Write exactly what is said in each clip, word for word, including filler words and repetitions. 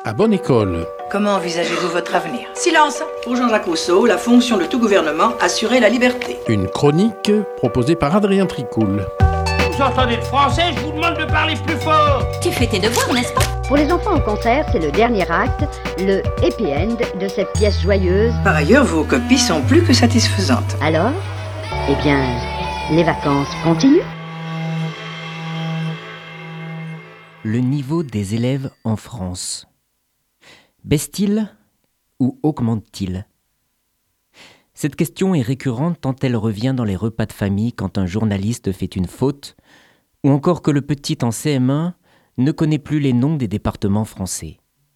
À bonne école. Comment envisagez-vous votre avenir? Silence! Pour Jean-Jacques Rousseau, la fonction de tout gouvernement, assurer la liberté. Une chronique proposée par Adrien Tricoul. Vous entendez le français? Je vous demande de parler plus fort. Tu fais tes devoirs, n'est-ce pas? Pour les enfants au concert, c'est le dernier acte, le happy end de cette pièce joyeuse. Par ailleurs, vos copies sont plus que satisfaisantes. Alors, eh bien, les vacances continuent. Le niveau des élèves en France. Baisse-t-il ou augmente-t-il? Cette question est récurrente tant elle revient dans les repas de famille quand un journaliste fait une faute, ou encore que le petit en C M un ne connaît plus les noms des départements français.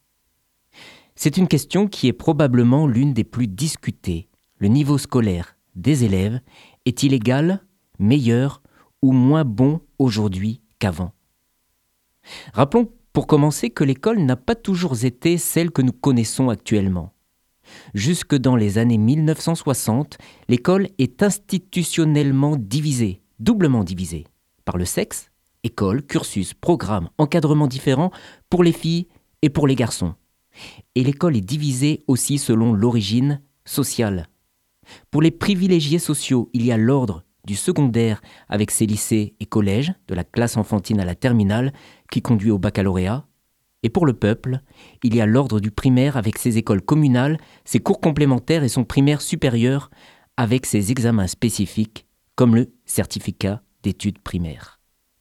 C'est une question qui est probablement l'une des plus discutées. Le niveau scolaire des élèves est-il égal, meilleur ou moins bon aujourd'hui qu'avant? Rappelons pour commencer que l'école n'a pas toujours été celle que nous connaissons actuellement. Jusque dans les années mille neuf cent soixante, l'école est institutionnellement divisée, doublement divisée, par le sexe, école, cursus, programme, encadrement différent pour les filles et pour les garçons. Et l'école est divisée aussi selon l'origine sociale. Pour les privilégiés sociaux, il y a l'ordre du secondaire avec ses lycées et collèges, de la classe enfantine à la terminale, qui conduit au baccalauréat. Et pour le peuple, il y a l'ordre du primaire avec ses écoles communales, ses cours complémentaires et son primaire supérieur avec ses examens spécifiques, comme le certificat d'études primaires.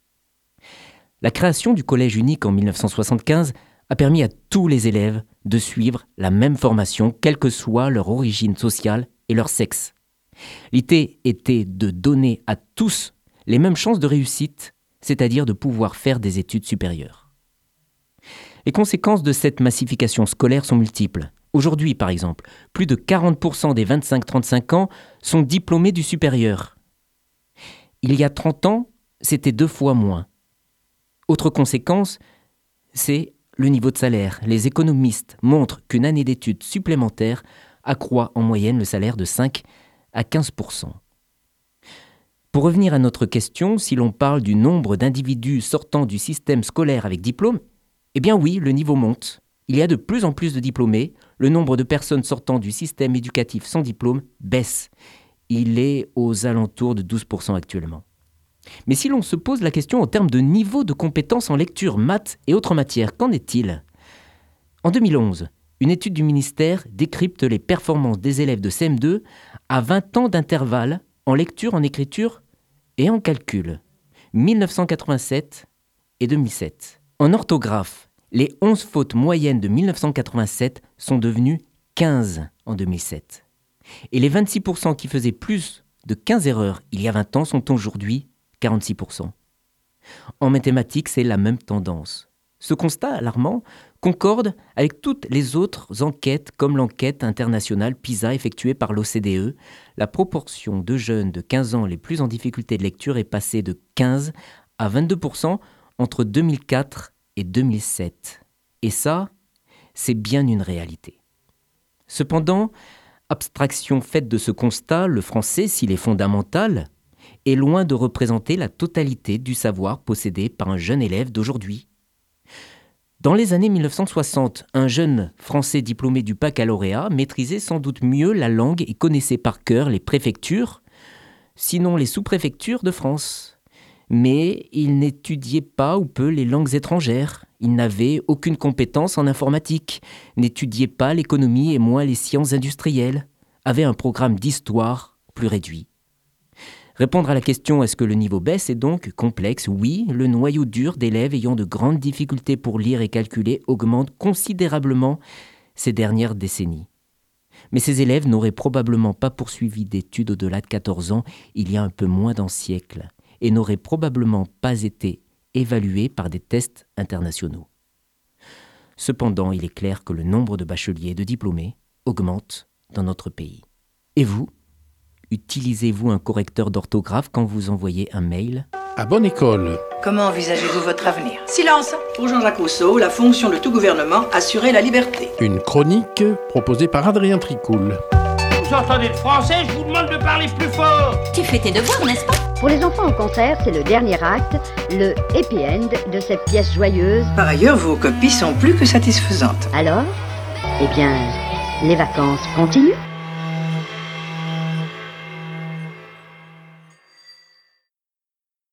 La création du collège unique en mille neuf cent soixante-quinze a permis à tous les élèves de suivre la même formation, quelle que soit leur origine sociale et leur sexe. L'idée était de donner à tous les mêmes chances de réussite, c'est-à-dire de pouvoir faire des études supérieures. Les conséquences de cette massification scolaire sont multiples. Aujourd'hui, par exemple, plus de quarante pour cent des vingt-cinq à trente-cinq ans sont diplômés du supérieur. Il y a trente ans, c'était deux fois moins. Autre conséquence, c'est le niveau de salaire. Les économistes montrent qu'une année d'études supplémentaire accroît en moyenne le salaire de cinq à quinze pour cent. Pour revenir à notre question, si l'on parle du nombre d'individus sortant du système scolaire avec diplôme, eh bien oui, le niveau monte. Il y a de plus en plus de diplômés. Le nombre de personnes sortant du système éducatif sans diplôme baisse. Il est aux alentours de douze pour cent actuellement. Mais si l'on se pose la question en termes de niveau de compétences en lecture, maths et autres matières, qu'en est-il? En deux mille onze, une étude du ministère décrypte les performances des élèves de C M deux à vingt ans d'intervalle en lecture, en écriture et en calcul, mille neuf cent quatre-vingt-sept et deux mille sept. En orthographe, les onze fautes moyennes de mille neuf cent quatre-vingt-sept sont devenues quinze en deux mille sept. Et les vingt-six pour cent qui faisaient plus de quinze erreurs il y a vingt ans sont aujourd'hui quarante-six pour cent. En mathématiques, c'est la même tendance. Ce constat alarmant concorde avec toutes les autres enquêtes comme l'enquête internationale PISA effectuée par l'O C D E. La proportion de jeunes de quinze ans les plus en difficulté de lecture est passée de quinze à vingt-deux pour cent entre deux mille quatre et deux mille sept. Et ça, c'est bien une réalité. Cependant, abstraction faite de ce constat, le français, s'il est fondamental, est loin de représenter la totalité du savoir possédé par un jeune élève d'aujourd'hui. Dans les années mille neuf cent soixante, un jeune Français diplômé du baccalauréat maîtrisait sans doute mieux la langue et connaissait par cœur les préfectures, sinon les sous-préfectures de France. Mais il n'étudiait pas ou peu les langues étrangères. Il n'avait aucune compétence en informatique, n'étudiait pas l'économie et moins les sciences industrielles, avait un programme d'histoire plus réduit. Répondre à la question « est-ce que le niveau baisse ?» est donc complexe. Oui, le noyau dur d'élèves ayant de grandes difficultés pour lire et calculer augmente considérablement ces dernières décennies. Mais ces élèves n'auraient probablement pas poursuivi d'études au-delà de quatorze ans il y a un peu moins d'un siècle et n'auraient probablement pas été évalués par des tests internationaux. Cependant, il est clair que le nombre de bacheliers et de diplômés augmente dans notre pays. Et vous ? Utilisez-vous un correcteur d'orthographe quand vous envoyez un mail? À bonne école. Comment envisagez-vous votre avenir? Silence! Pour Jean-Jacques Rousseau, la fonction de tout gouvernement, assurer la liberté. Une chronique proposée par Adrien Tricoul. vous entendez le français, je vous demande de parler plus fort. Tu fais tes devoirs, n'est-ce pas? Pour les enfants au concert, c'est le dernier acte, le happy end de cette pièce joyeuse. Par ailleurs, vos copies sont plus que satisfaisantes. Alors, eh bien, les vacances continuent.